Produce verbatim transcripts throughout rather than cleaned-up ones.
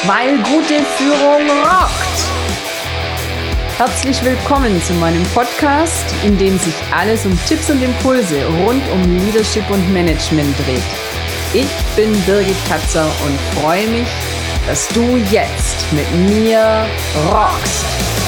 weil gute Führung rockt. Herzlich willkommen zu meinem Podcast, in dem sich alles um Tipps und Impulse rund um Leadership und Management dreht. Ich bin Birgit Katzer und freue mich, dass du jetzt mit mir rockst.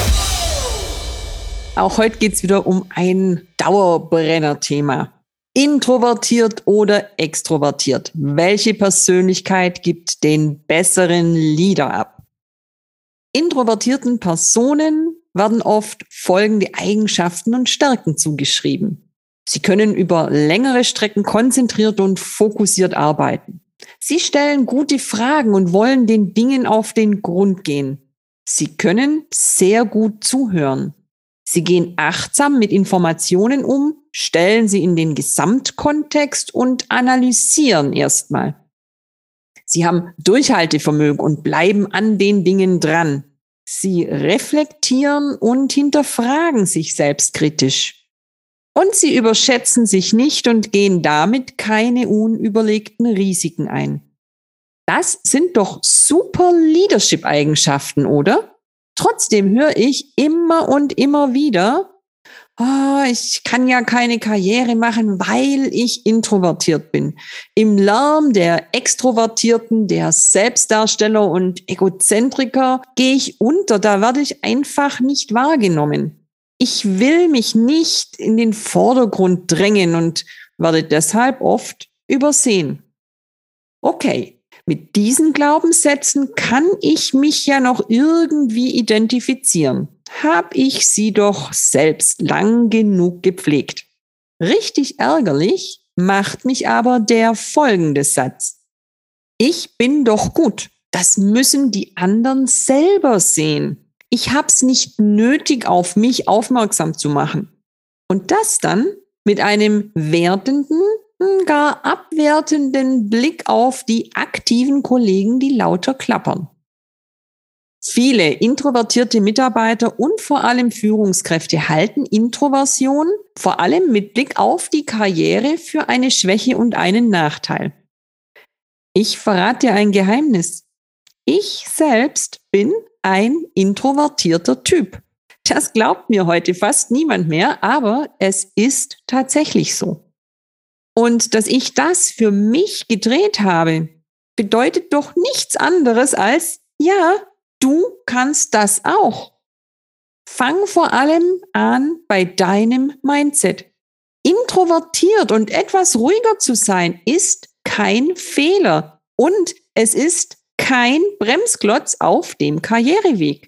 Auch heute geht es wieder um ein Dauerbrenner-Thema. Introvertiert oder extrovertiert? Welche Persönlichkeit gibt den besseren Leader ab? Introvertierten Personen werden oft folgende Eigenschaften und Stärken zugeschrieben. Sie können über längere Strecken konzentriert und fokussiert arbeiten. Sie stellen gute Fragen und wollen den Dingen auf den Grund gehen. Sie können sehr gut zuhören. Sie gehen achtsam mit Informationen um, stellen sie in den Gesamtkontext und analysieren erstmal. Sie haben Durchhaltevermögen und bleiben an den Dingen dran. Sie reflektieren und hinterfragen sich selbstkritisch. Und sie überschätzen sich nicht und gehen damit keine unüberlegten Risiken ein. Das sind doch super Leadership-Eigenschaften, oder? Trotzdem höre ich immer und immer wieder, oh, ich kann ja keine Karriere machen, weil ich introvertiert bin. Im Lärm der Extrovertierten, der Selbstdarsteller und Egozentriker gehe ich unter, da werde ich einfach nicht wahrgenommen. Ich will mich nicht in den Vordergrund drängen und werde deshalb oft übersehen. Okay. Mit diesen Glaubenssätzen kann ich mich ja noch irgendwie identifizieren. Hab ich sie doch selbst lang genug gepflegt. Richtig ärgerlich macht mich aber der folgende Satz. Ich bin doch gut. Das müssen die anderen selber sehen. Ich hab's nicht nötig, auf mich aufmerksam zu machen. Und das dann mit einem wertenden, gar abwertenden Blick auf die aktiven Kollegen, die lauter klappern. Viele introvertierte Mitarbeiter und vor allem Führungskräfte halten Introversion vor allem mit Blick auf die Karriere für eine Schwäche und einen Nachteil. Ich verrate dir ein Geheimnis. Ich selbst bin ein introvertierter Typ. Das glaubt mir heute fast niemand mehr, aber es ist tatsächlich so. Und dass ich das für mich gedreht habe, bedeutet doch nichts anderes als, ja, du kannst das auch. Fang vor allem an bei deinem Mindset. Introvertiert und etwas ruhiger zu sein, ist kein Fehler und es ist kein Bremsklotz auf dem Karriereweg.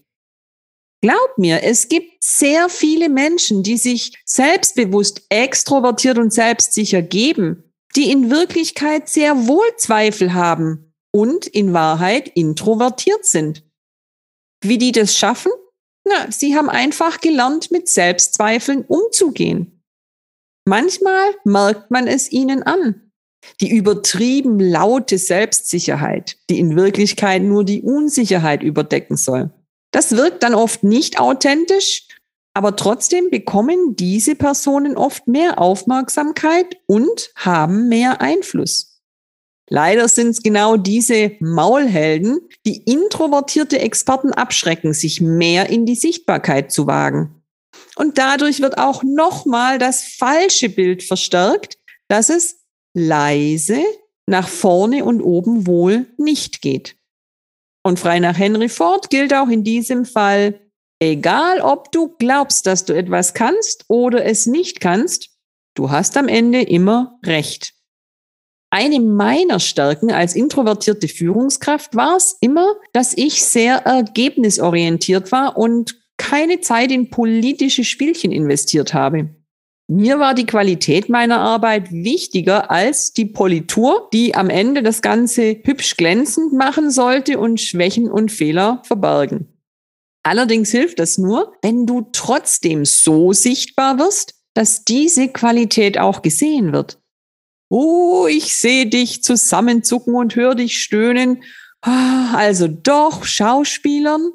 Glaub mir, es gibt sehr viele Menschen, die sich selbstbewusst, extrovertiert und selbstsicher geben, die in Wirklichkeit sehr wohl Zweifel haben und in Wahrheit introvertiert sind. Wie die das schaffen? Na, sie haben einfach gelernt, mit Selbstzweifeln umzugehen. Manchmal merkt man es ihnen an. Die übertrieben laute Selbstsicherheit, die in Wirklichkeit nur die Unsicherheit überdecken soll. Das wirkt dann oft nicht authentisch, aber trotzdem bekommen diese Personen oft mehr Aufmerksamkeit und haben mehr Einfluss. Leider sind es genau diese Maulhelden, die introvertierte Experten abschrecken, sich mehr in die Sichtbarkeit zu wagen. Und dadurch wird auch nochmal das falsche Bild verstärkt, dass es leise nach vorne und oben wohl nicht geht. Und frei nach Henry Ford gilt auch in diesem Fall, egal ob du glaubst, dass du etwas kannst oder es nicht kannst, du hast am Ende immer recht. Eine meiner Stärken als introvertierte Führungskraft war es immer, dass ich sehr ergebnisorientiert war und keine Zeit in politische Spielchen investiert habe. Mir war die Qualität meiner Arbeit wichtiger als die Politur, die am Ende das Ganze hübsch glänzend machen sollte und Schwächen und Fehler verbergen. Allerdings hilft das nur, wenn du trotzdem so sichtbar wirst, dass diese Qualität auch gesehen wird. Oh, ich sehe dich zusammenzucken und höre dich stöhnen. Also doch Schauspielern?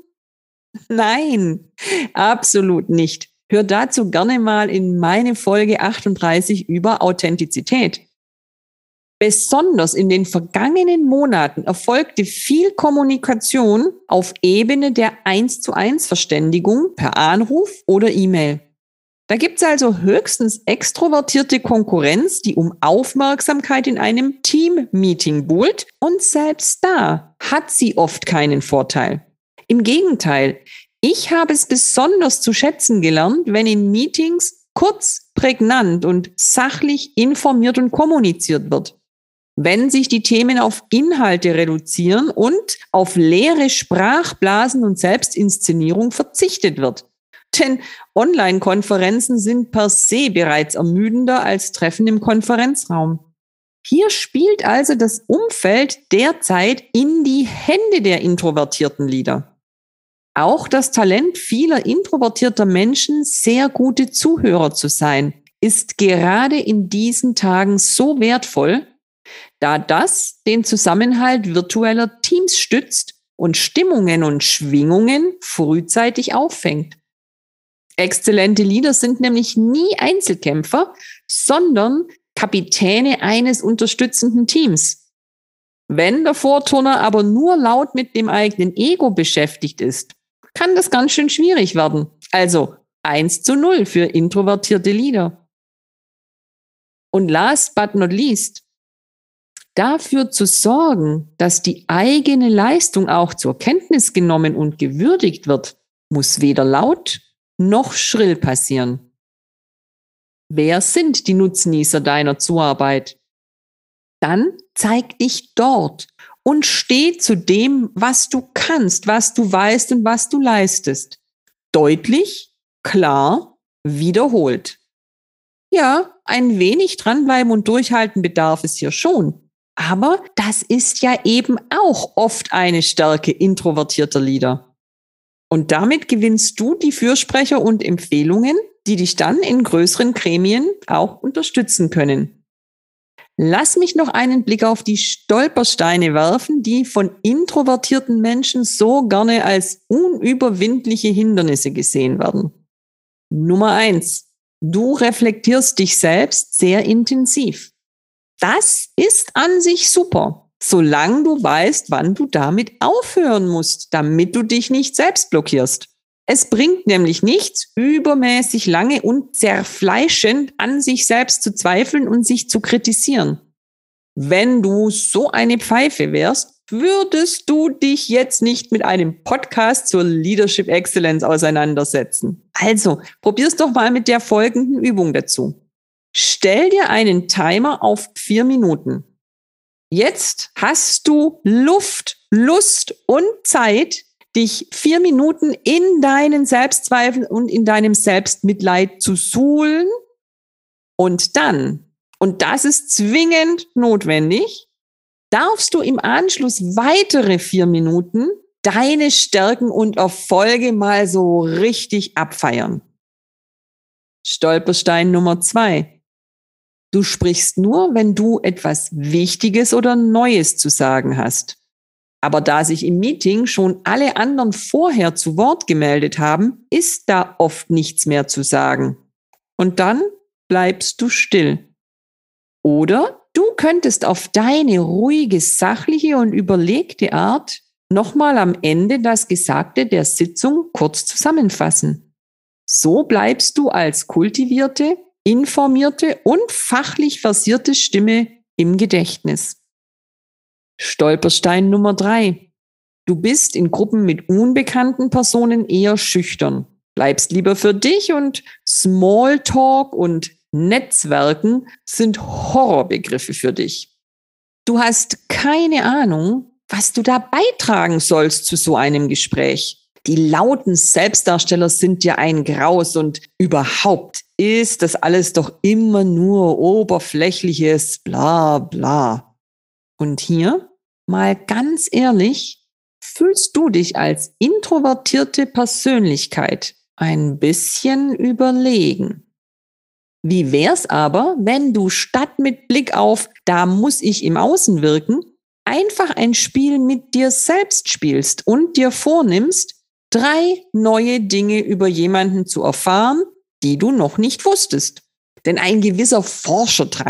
Nein, absolut nicht. Hör dazu gerne mal in meine Folge achtunddreißig über Authentizität. Besonders in den vergangenen Monaten erfolgte viel Kommunikation auf Ebene der eins zu eins Verständigung per Anruf oder E-Mail. Da gibt es also höchstens extrovertierte Konkurrenz, die um Aufmerksamkeit in einem Team-Meeting buhlt, und selbst da hat sie oft keinen Vorteil. Im Gegenteil, ich habe es besonders zu schätzen gelernt, wenn in Meetings kurz, prägnant und sachlich informiert und kommuniziert wird. Wenn sich die Themen auf Inhalte reduzieren und auf leere Sprachblasen und Selbstinszenierung verzichtet wird. Denn Online-Konferenzen sind per se bereits ermüdender als Treffen im Konferenzraum. Hier spielt also das Umfeld derzeit in die Hände der introvertierten Leader. Auch das Talent vieler introvertierter Menschen, sehr gute Zuhörer zu sein, ist gerade in diesen Tagen so wertvoll, da das den Zusammenhalt virtueller Teams stützt und Stimmungen und Schwingungen frühzeitig auffängt. Exzellente Leader sind nämlich nie Einzelkämpfer, sondern Kapitäne eines unterstützenden Teams. Wenn der Vorturner aber nur laut mit dem eigenen Ego beschäftigt ist, kann das ganz schön schwierig werden. Also eins zu null für introvertierte Leader. Und last but not least, dafür zu sorgen, dass die eigene Leistung auch zur Kenntnis genommen und gewürdigt wird, muss weder laut noch schrill passieren. Wer sind die Nutznießer deiner Zuarbeit? Dann zeig dich dort und steh zu dem, was du kannst, was du weißt und was du leistest. Deutlich, klar, wiederholt. Ja, ein wenig dranbleiben und durchhalten bedarf es hier schon. Aber das ist ja eben auch oft eine Stärke introvertierter Leader. Und damit gewinnst du die Fürsprecher und Empfehlungen, die dich dann in größeren Gremien auch unterstützen können. Lass mich noch einen Blick auf die Stolpersteine werfen, die von introvertierten Menschen so gerne als unüberwindliche Hindernisse gesehen werden. Nummer eins. Du reflektierst dich selbst sehr intensiv. Das ist an sich super, solange du weißt, wann du damit aufhören musst, damit du dich nicht selbst blockierst. Es bringt nämlich nichts, übermäßig lange und zerfleischend an sich selbst zu zweifeln und sich zu kritisieren. Wenn du so eine Pfeife wärst, würdest du dich jetzt nicht mit einem Podcast zur Leadership Excellence auseinandersetzen. Also, probier's doch mal mit der folgenden Übung dazu. Stell dir einen Timer auf vier Minuten. Jetzt hast du Luft, Lust und Zeit, dich vier Minuten in deinen Selbstzweifeln und in deinem Selbstmitleid zu suhlen. Und dann, und das ist zwingend notwendig, darfst du im Anschluss weitere vier Minuten deine Stärken und Erfolge mal so richtig abfeiern. Stolperstein Nummer zwei. Du sprichst nur, wenn du etwas Wichtiges oder Neues zu sagen hast. Aber da sich im Meeting schon alle anderen vorher zu Wort gemeldet haben, ist da oft nichts mehr zu sagen. Und dann bleibst du still. Oder du könntest auf deine ruhige, sachliche und überlegte Art nochmal am Ende das Gesagte der Sitzung kurz zusammenfassen. So bleibst du als kultivierte, informierte und fachlich versierte Stimme im Gedächtnis. Stolperstein Nummer drei. Du bist in Gruppen mit unbekannten Personen eher schüchtern. Bleibst lieber für dich und Smalltalk und Netzwerken sind Horrorbegriffe für dich. Du hast keine Ahnung, was du da beitragen sollst zu so einem Gespräch. Die lauten Selbstdarsteller sind dir ein Graus und überhaupt ist das alles doch immer nur oberflächliches Bla bla. Und hier, mal ganz ehrlich, fühlst du dich als introvertierte Persönlichkeit ein bisschen überlegen. Wie wär's aber, wenn du statt mit Blick auf, da muss ich im Außen wirken, einfach ein Spiel mit dir selbst spielst und dir vornimmst, drei neue Dinge über jemanden zu erfahren, die du noch nicht wusstest. Denn ein gewisser Forscherdrang,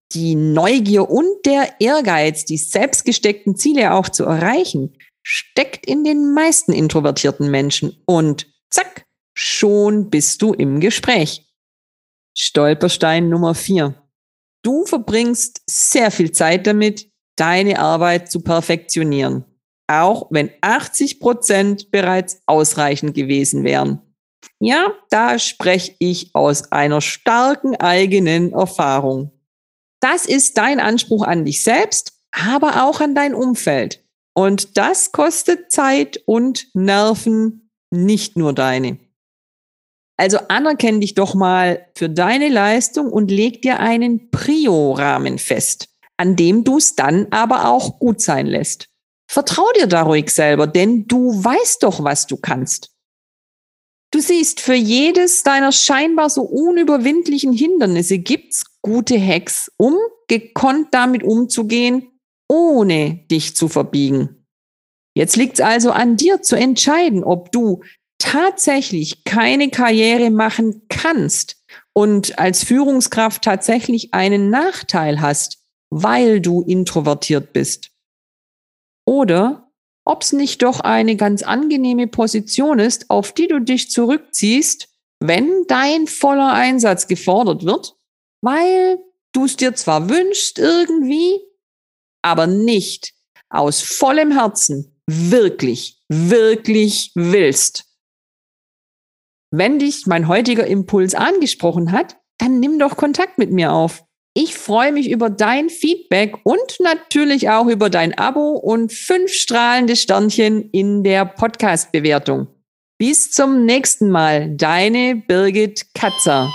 Die Neugier und der Ehrgeiz, die selbstgesteckten Ziele auch zu erreichen, steckt in den meisten introvertierten Menschen. Und zack, schon bist du im Gespräch. Stolperstein Nummer vier. Du verbringst sehr viel Zeit damit, deine Arbeit zu perfektionieren, auch wenn achtzig Prozent bereits ausreichend gewesen wären. Ja, da spreche ich aus einer starken eigenen Erfahrung. Das ist dein Anspruch an dich selbst, aber auch an dein Umfeld. Und das kostet Zeit und Nerven, nicht nur deine. Also anerkenn dich doch mal für deine Leistung und leg dir einen Prio-Rahmen fest, an dem du es dann aber auch gut sein lässt. Vertrau dir da ruhig selber, denn du weißt doch, was du kannst. Du siehst, für jedes deiner scheinbar so unüberwindlichen Hindernisse gibt's gute Hacks, um gekonnt damit umzugehen, ohne dich zu verbiegen. Jetzt liegt's also an dir zu entscheiden, ob du tatsächlich keine Karriere machen kannst und als Führungskraft tatsächlich einen Nachteil hast, weil du introvertiert bist. Oder ob es nicht doch eine ganz angenehme Position ist, auf die du dich zurückziehst, wenn dein voller Einsatz gefordert wird, weil du es dir zwar wünschst irgendwie, aber nicht aus vollem Herzen wirklich, wirklich willst. Wenn dich mein heutiger Impuls angesprochen hat, dann nimm doch Kontakt mit mir auf. Ich freue mich über dein Feedback und natürlich auch über dein Abo und fünf strahlende Sternchen in der Podcast-Bewertung. Bis zum nächsten Mal, deine Birgit Katzer.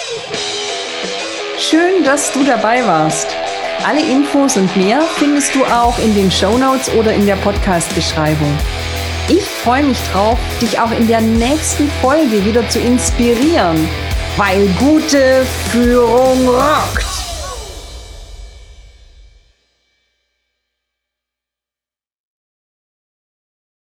Schön, dass du dabei warst. Alle Infos und mehr findest du auch in den Shownotes oder in der Podcast-Beschreibung. Ich freue mich drauf, dich auch in der nächsten Folge wieder zu inspirieren, weil gute Führung rockt.